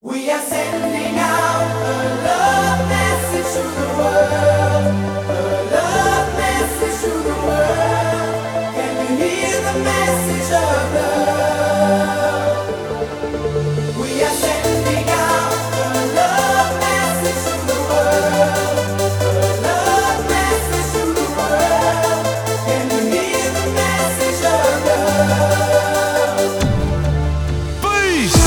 We are sending out a love message to the world. A love message to the world. Can you hear the message of love? We are sending out a love message to the world. A love message to the world. Can you hear the message of love? Peace!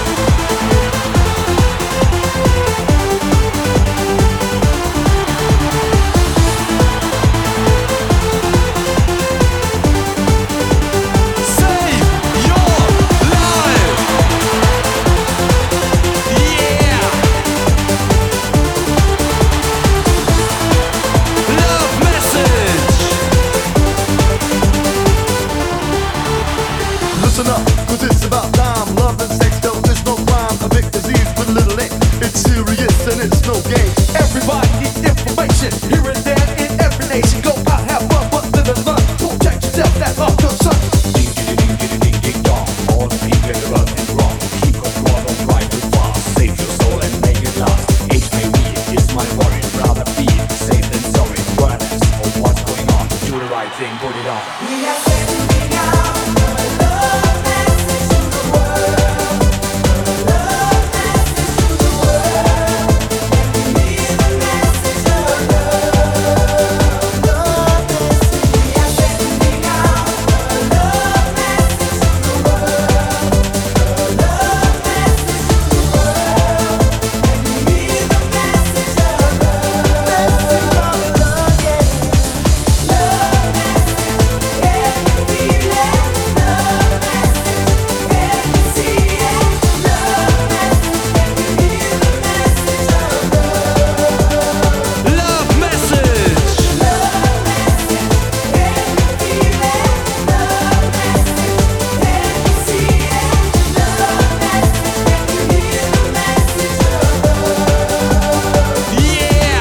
Listen up, cause it's about time. Love and sex, though there's no crime. A big disease with little ink. It's serious and it's no game. Everybody needs information. Here and there in every nation. Go out, have fun, but live and learn. Protect yourself, that's our concern. Ding ding ding ding ding dong. All the people run and wrong. Keep control of right and fast. Save your soul and make it last. HIV is my worry. Rather be safe than sorry. Awareness of what's going on. Do the right thing, put it on. We are sending out a love message to the world. A love message to the world. Can you hear the message of love? Love message. We are sending out a love message to the world. A love message to the world. Can you hear the message of love? Message of love, yeah. Love message. Can you feel it? Love message. Can you see it? Love message. Can you hear the message of love? Love message! Love message. Can you feel it? Love message. Can you see it? Love message. Can you hear the message of love? Yeah!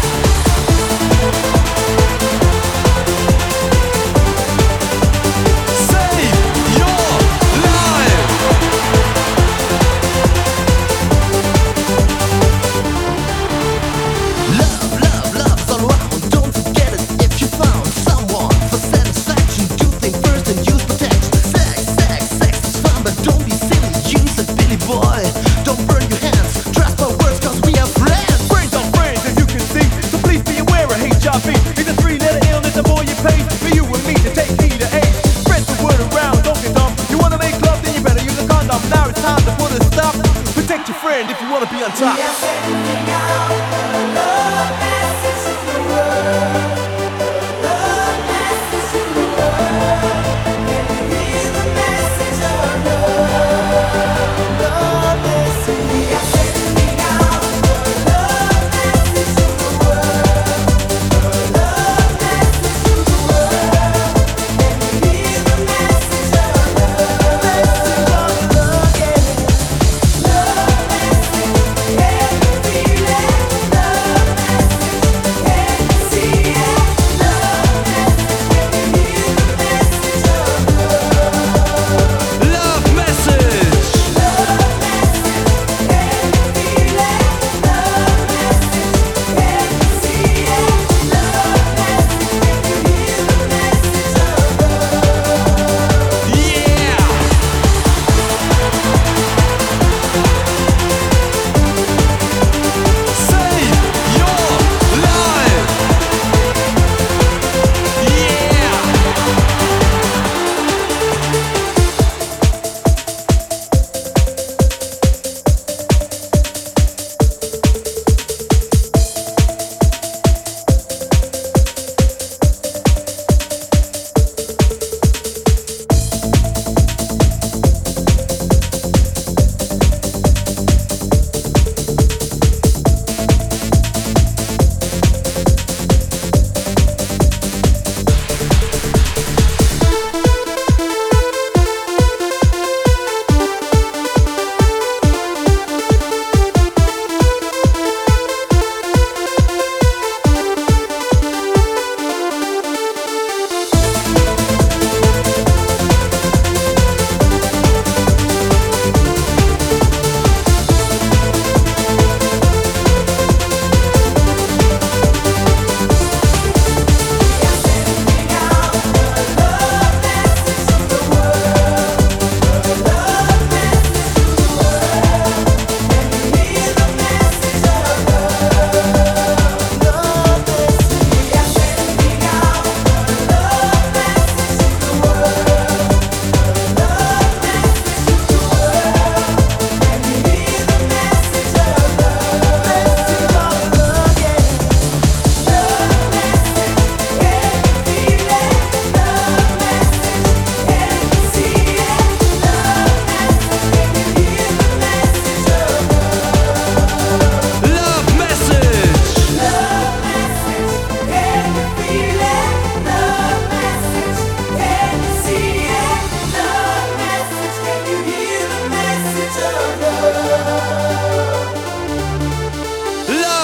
Save your life! Love, love, love's all around. Don't forget it if you found someone for satisfaction. Do think first and use protection. Sex, sex, sex is fun, but don't be silly. Use it, Billy boy. Don't burn your hands. Trust my words, cause we are friends. Friends on friends, as you can see. So please be aware of HIV. It's a three-letter illness, the more you pay. For you and me to take heed of AIDS. Spread the word around, don't get dumb. You wanna make love, then you better use a condom. Now it's time to put a stop. Protect your friend if you wanna be on top. We are sending out a love message to the world. A love message to the world. Can you hear the message of love? Love message. We are sending out a love message to the world. A love message to the world. Can you hear the message of love? Message of love, yeah. Love message. Can you feel it? Love message. Can you see it?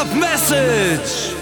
Message.